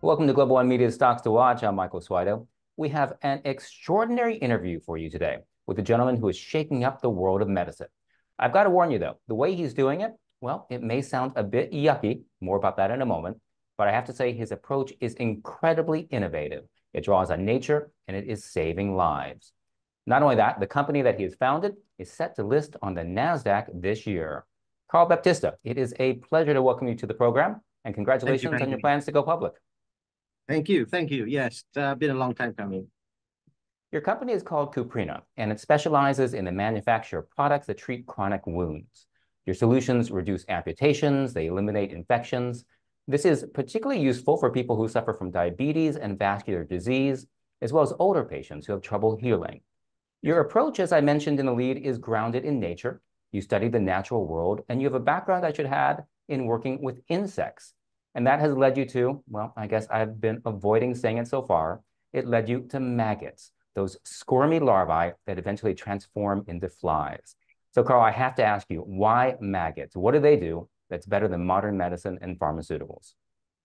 Welcome to Global One Media Stocks to Watch. I'm Michael Swido. We have an extraordinary interview for you today with a gentleman who is shaking up the world of medicine. I've got to warn you, though, the way he's doing it, well, it may sound a bit yucky. More about that in a moment. But I have to say his approach is incredibly innovative. It draws on nature, and it is saving lives. Not only that, the company that he has founded is set to list on the NASDAQ this year. Carl Baptista, it is a pleasure to welcome you to the program, and congratulations on your plans to go public. Thank you. Thank you. Yes, it's been a long time coming. Your company is called Cuprina, and it specializes in the manufacture of products that treat chronic wounds. Your solutions reduce amputations, they eliminate infections. This is particularly useful for people who suffer from diabetes and vascular disease, as well as older patients who have trouble healing. Your approach, as I mentioned in the lead, is grounded in nature. You study the natural world, and you have a background I should add in working with insects. And that has led you to, well, I guess I've been avoiding saying it so far, it led you to maggots, those squirmy larvae that eventually transform into flies. So, Carl, I have to ask you, why maggots? What do they do that's better than modern medicine and pharmaceuticals?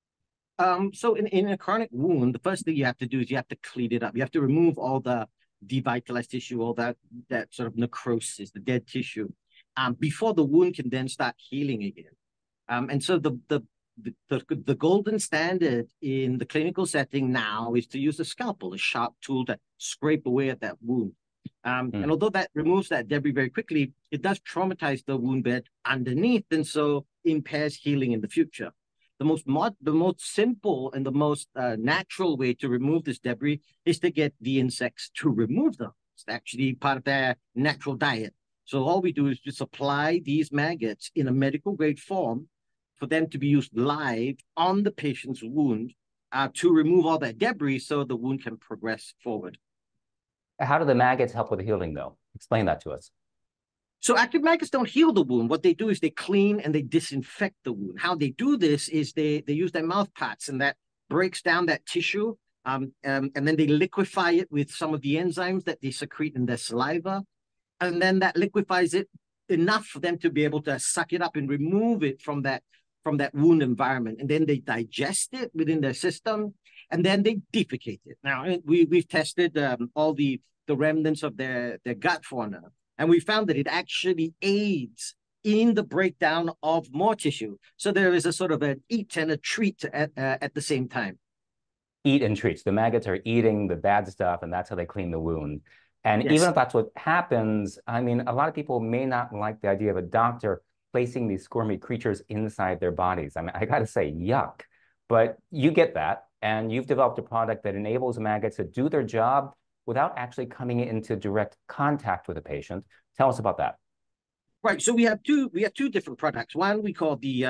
So in a chronic wound, the first thing you have to do is you have to clean it up. You have to remove all the devitalized tissue, all that sort of necrosis, the dead tissue, before the wound can then start healing again. And so the golden standard in the clinical setting now is to use a scalpel, a sharp tool to scrape away at that wound. And although that removes that debris very quickly, it does traumatize the wound bed underneath, and so impairs healing in the future. The most simple and the most natural way to remove this debris is to get the insects to remove them. It's actually part of their natural diet. So all we do is just apply these maggots in a medical grade form for them to be used live on the patient's wound to remove all that debris so the wound can progress forward. How do the maggots help with the healing, though? Explain that to us. So active maggots don't heal the wound. What they do is they clean and they disinfect the wound. How they do this is they use their mouth parts, and that breaks down that tissue, and then they liquefy it with some of the enzymes that they secrete in their saliva, and then that liquefies it enough for them to be able to suck it up and remove it from that wound environment. And then they digest it within their system, and then they defecate it. Now, we've tested all the remnants of their gut fauna, and we found that it actually aids in the breakdown of more tissue. So there is a sort of an eat and a treat at the same time. Eat and treat. The maggots are eating the bad stuff, and that's how they clean the wound. And Yes. even if that's what happens, I mean, a lot of people may not like the idea of a doctor placing these squirmy creatures inside their bodies. I mean, I got to say, yuck. But you get that, and you've developed a product that enables maggots to do their job without actually coming into direct contact with the patient. Tell us about that. Right. So we have two different products. One we call the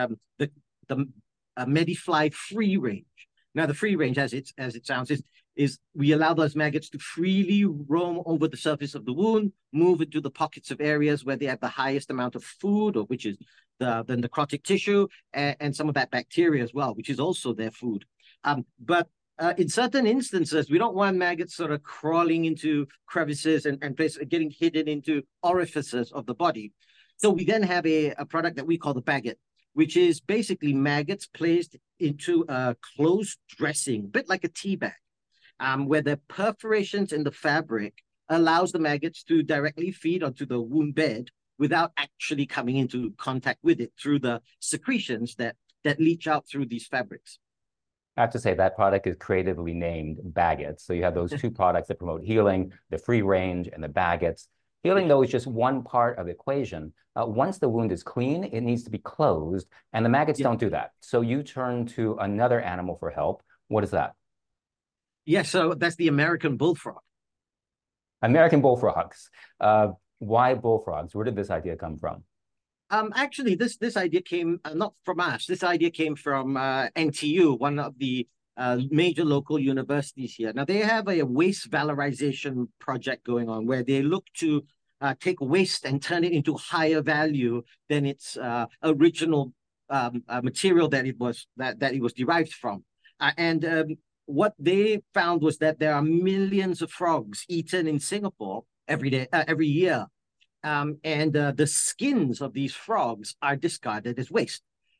MediFly Free Range. Now, the free range, as it sounds, is we allow those maggots to freely roam over the surface of the wound, move into the pockets of areas where they have the highest amount of food, or which is the necrotic tissue, and some of that bacteria as well, which is also their food. But in certain instances, we don't want maggots sort of crawling into crevices and getting hidden into orifices of the body. So we then have a product that we call the Bagot, which is basically maggots placed into a closed dressing, a bit like a tea bag, where the perforations in the fabric allows the maggots to directly feed onto the wound bed without actually coming into contact with it through the secretions that leach out through these fabrics. I have to say that product is creatively named Bagots. So you have those two products that promote healing, the free range and the Bagots. Healing, though, is just one part of the equation. Once the wound is clean, it needs to be closed, and the maggots don't do that. So you turn to another animal for help. What is that? Yes, so that's the American bullfrog. American bullfrogs. Why bullfrogs? Where did this idea come from? Actually, this idea came not from us. This idea came from NTU, one of the major local universities here. Now, they have a waste valorization project going on where they look to take waste and turn it into higher value than its original material that it was derived from. What they found was that there are millions of frogs eaten in Singapore every year. The skins of these frogs are discarded as waste.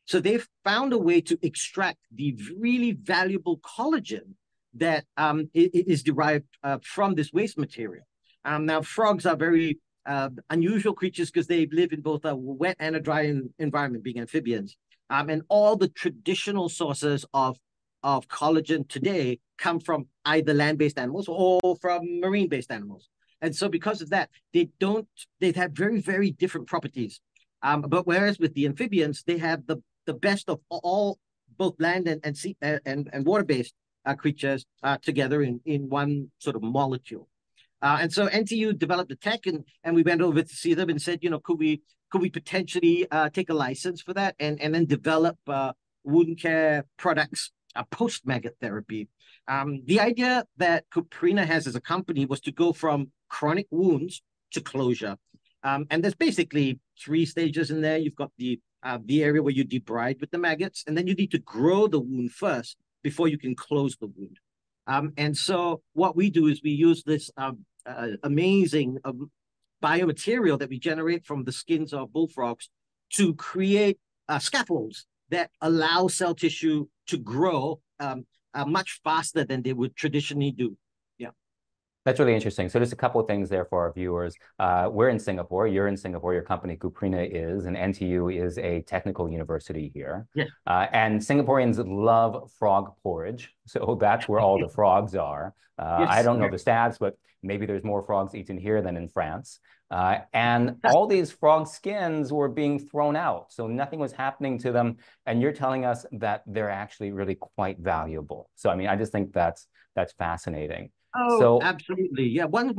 So they've found a way to extract the really valuable collagen that is derived from this waste material. Now, frogs are very unusual creatures because they live in both a wet and a dry environment, being amphibians. And all the traditional sources of collagen today come from either land-based animals or from marine-based animals. And so because of that, they have very, very different properties. But whereas with the amphibians, they have the best of all, both land and sea and water-based creatures together in one sort of molecule. And so NTU developed the tech, and we went over to see them and said, could we potentially take a license for that and then develop wound care products post maggot therapy. The idea that Cuprina has as a company was to go from chronic wounds to closure. And there's basically 3 stages in there. You've got the area where you debride with the maggots, and then you need to grow the wound first before you can close the wound. And so what we do is we use this amazing biomaterial that we generate from the skins of bullfrogs to create scaffolds that allow cell tissue to grow much faster than they would traditionally do. Yeah. That's really interesting. So there's a couple of things there for our viewers. We're in Singapore. You're in Singapore. Your company, Cuprina, is, and NTU is a technical university here. Yeah. And Singaporeans love frog porridge. So that's where all the frogs are. Yes. I don't know the stats, but maybe there's more frogs eaten here than in France. And all these frog skins were being thrown out. So nothing was happening to them. And you're telling us that they're actually really quite valuable. So, I mean, I just think that's fascinating. Oh, so, absolutely. Yeah. One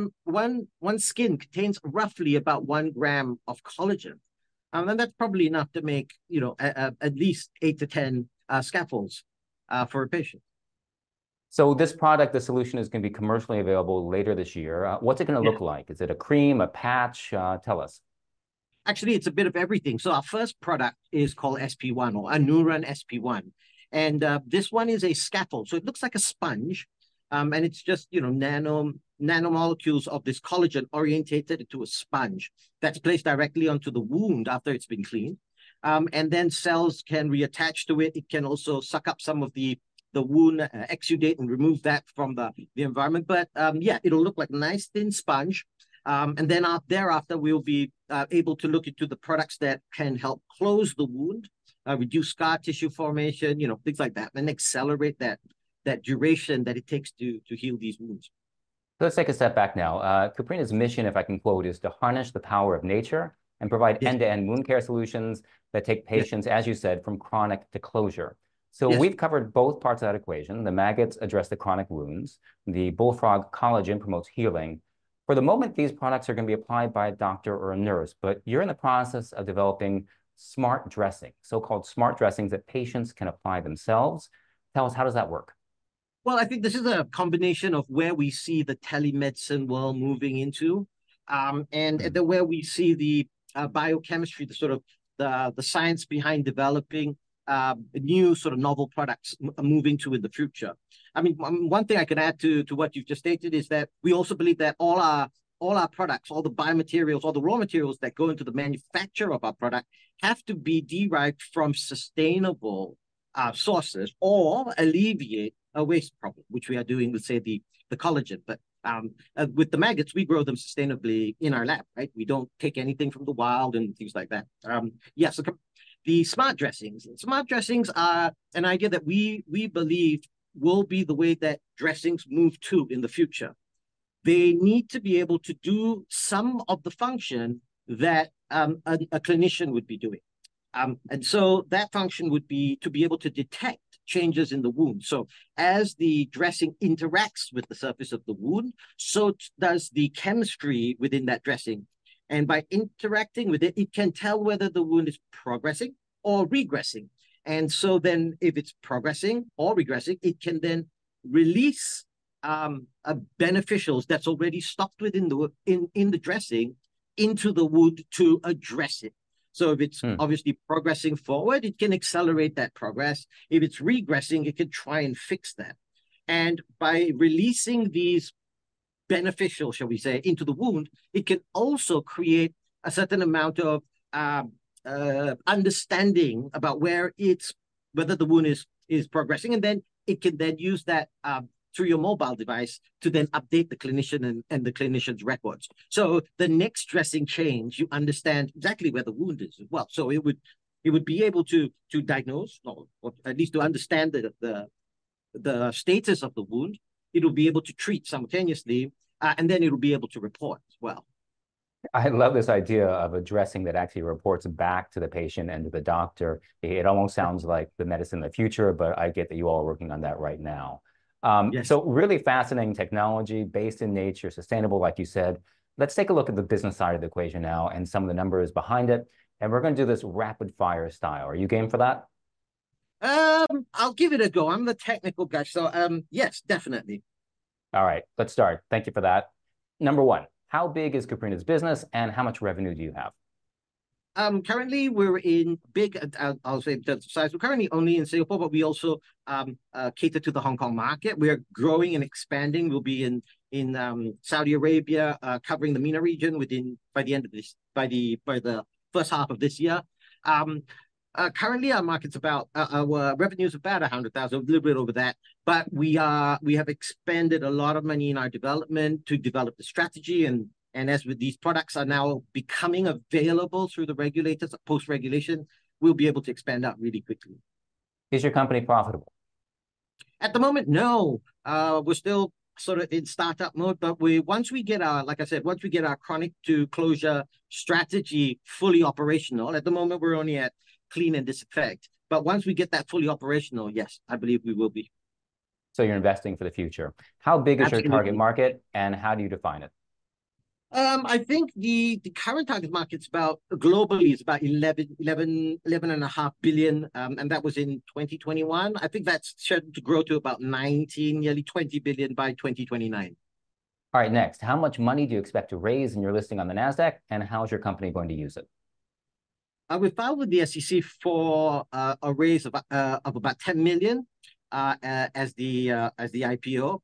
skin contains roughly about 1 gram of collagen. And that's probably enough to make, at least 8 to 10 scaffolds for a patient. So this product, the solution, is going to be commercially available later this year. What's it going to look like? Is it a cream, a patch? Tell us. Actually, it's a bit of everything. So our first product is called SP1 or Anuran SP1. And this one is a scaffold. So it looks like a sponge. And it's just, nanomolecules of this collagen orientated into a sponge that's placed directly onto the wound after it's been cleaned. And then cells can reattach to it. It can also suck up some of the wound exudate and remove that from the environment. But yeah, it'll look like a nice thin sponge. And then thereafter, we'll be able to look into the products that can help close the wound, reduce scar tissue formation, things like that, and accelerate that duration that it takes to heal these wounds. So let's take a step back now. Cuprina's mission, if I can quote, is to harness the power of nature and provide end-to-end wound care solutions that take patients, as you said, from chronic to closure. So we've covered both parts of that equation. The maggots address the chronic wounds. The bullfrog collagen promotes healing. For the moment, these products are going to be applied by a doctor or a nurse, but you're in the process of developing smart dressing, so-called smart dressings that patients can apply themselves. Tell us, how does that work? Well, I think this is a combination of where we see the telemedicine world moving into, and where we see the biochemistry, the sort of the science behind developing new sort of novel products moving to in the future. I mean, one thing I can add to what you've just stated is that we also believe that all our products, all the biomaterials, all the raw materials that go into the manufacture of our product have to be derived from sustainable sources or alleviate a waste problem, which we are doing with, say, the collagen. But with the maggots, we grow them sustainably in our lab, right? We don't take anything from the wild and things like that. Yes, the smart dressings. Smart dressings are an idea that we believe will be the way that dressings move to in the future. They need to be able to do some of the function that a clinician would be doing. And so that function would be to be able to detect changes in the wound. So as the dressing interacts with the surface of the wound, so does the chemistry within that dressing. And by interacting with it, it can tell whether the wound is progressing or regressing. And so then if it's progressing or regressing, it can then release beneficials that's already stocked within in the dressing into the wound to address it. So if it's obviously progressing forward, it can accelerate that progress. If it's regressing, it can try and fix that. And by releasing these beneficial, shall we say, into the wound, it can also create a certain amount of understanding about whether the wound is progressing, and then it can then use that through your mobile device to then update the clinician and the clinician's records. So the next dressing change, you understand exactly where the wound is as well. So it would be able to diagnose, or at least to understand the status of the wound. It will be able to treat simultaneously, and then it will be able to report as well. I love this idea of a dressing that actually reports back to the patient and to the doctor. It almost sounds like the medicine of the future, but I get that you all are working on that right now. Yes. So really fascinating technology, based in nature, sustainable, like you said. Let's take a look at the business side of the equation now and some of the numbers behind it. And we're going to do this rapid fire style. Are you game for that? I'll give it a go. I'm the technical guy, so yes, definitely. All right, let's start. Thank you for that. Number one, how big is Cuprina's business and how much revenue do you have? Currently we're in big, I'll say in terms of size, we're currently only in Singapore, but we also cater to the Hong Kong market. We're growing and expanding. We'll be in Saudi Arabia, covering the MENA region by the end of this, by the first half of this year. Currently our market's about, our revenue is about 100,000, a little bit over that, but we have expended a lot of money in our development to develop the strategy, and as with these products are now becoming available through the regulators, post-regulation, we'll be able to expand out really quickly. Is your company profitable? At the moment, no. We're still sort of in startup mode, but once we get our chronic to closure strategy fully operational, at the moment we're only at clean and disinfect. But once we get that fully operational, yes, I believe we will be. So you're investing for the future. How big is Absolutely. your target market and how do you define it? I think the current target market's about globally is about 11.5 billion, and that was in 2021. I think that's scheduled to grow to about 19, nearly 20 billion by 2029. All right, next, how much money do you expect to raise in your listing on the NASDAQ, and how is your company going to use it? We filed with the SEC for a raise of about 10 million as the IPO.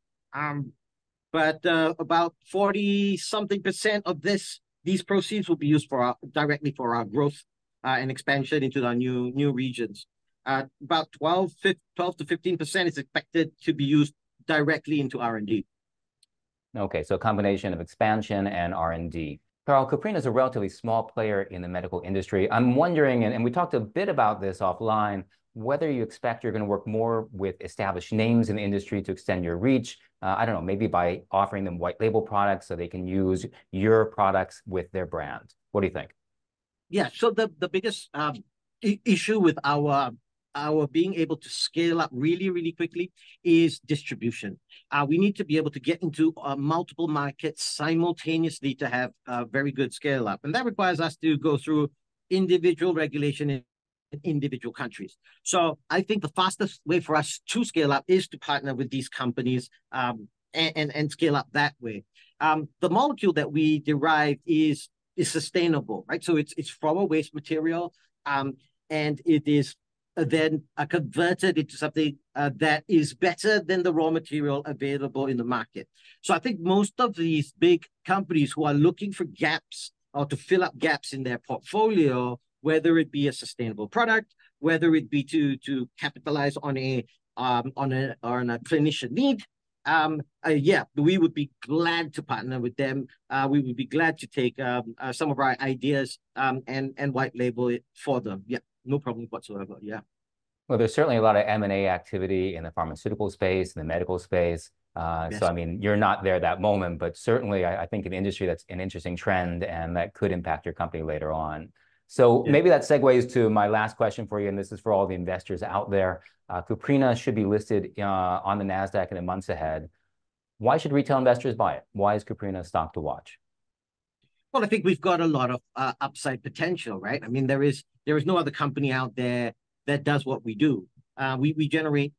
But about 40-something% of these proceeds will be used directly for our growth and expansion into our new regions. About 12 to 15% is expected to be used directly into R&D. Okay, so a combination of expansion and R&D. Carl, Cuprina is a relatively small player in the medical industry. I'm wondering, and we talked a bit about this offline, whether you expect you're going to work more with established names in the industry to extend your reach. I don't know, maybe by offering them white label products so they can use your products with their brand. What do you think? Yeah, so the biggest issue with our being able to scale up really, really quickly is distribution. We need to be able to get into multiple markets simultaneously to have a very good scale up. And that requires us to go through individual regulation in individual countries. So I think the fastest way for us to scale up is to partner with these companies and scale up that way. The molecule that we derive is sustainable, right? So it's from a waste material, and it is then converted into something that is better than the raw material available in the market. So I think most of these big companies who are looking for gaps or to fill up gaps in their portfolio, whether it be a sustainable product, whether it be to capitalize on a clinician need, yeah, we would be glad to partner with them. We would be glad to take some of our ideas and white label it for them. Yeah, no problem whatsoever. Yeah. Well, there's certainly a lot of M&A activity in the pharmaceutical space, in the medical space. Yes. So, I mean, you're not there that moment, but certainly I think in the industry, that's an interesting trend and that could impact your company later on. So Yeah. maybe that segues to my last question for you, and this is for all the investors out there. Cuprina should be listed on the NASDAQ in the months ahead. Why should retail investors buy it? Why is Cuprina a stock to watch? Well, I think we've got a lot of upside potential, right? I mean, there is no other company out there that does what we do. We generate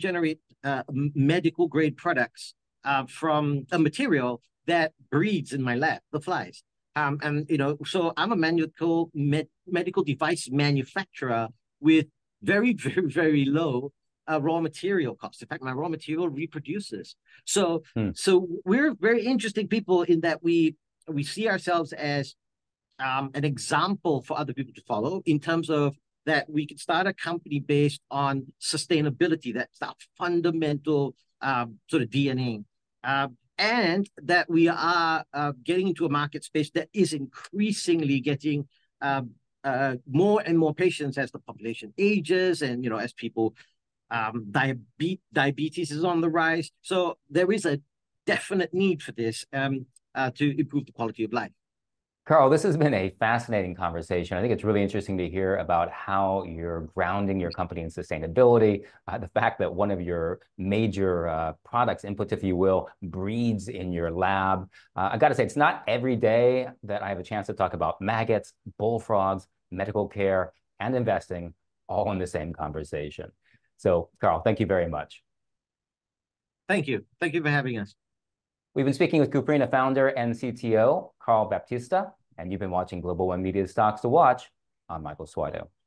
medical grade products from a material that breeds in my lab, the flies. And so I'm a medical device manufacturer with very, very, very low raw material costs. In fact, my raw material reproduces. So we're very interesting people in that we see ourselves as an example for other people to follow in terms of that we could start a company based on sustainability. That's our fundamental sort of DNA. And that we are getting into a market space that is increasingly getting more and more patients as the population ages and, as people, diabetes is on the rise. So there is a definite need for this to improve the quality of life. Carl, this has been a fascinating conversation. I think it's really interesting to hear about how you're grounding your company in sustainability, the fact that one of your major products, inputs, if you will, breeds in your lab. I got to say, it's not every day that I have a chance to talk about maggots, bullfrogs, medical care, and investing all in the same conversation. So, Carl, thank you very much. Thank you. Thank you for having us. We've been speaking with Cuprina founder and CTO, Carl Baptista, and you've been watching Global One Media's Stocks to Watch. I'm Michael Suardo.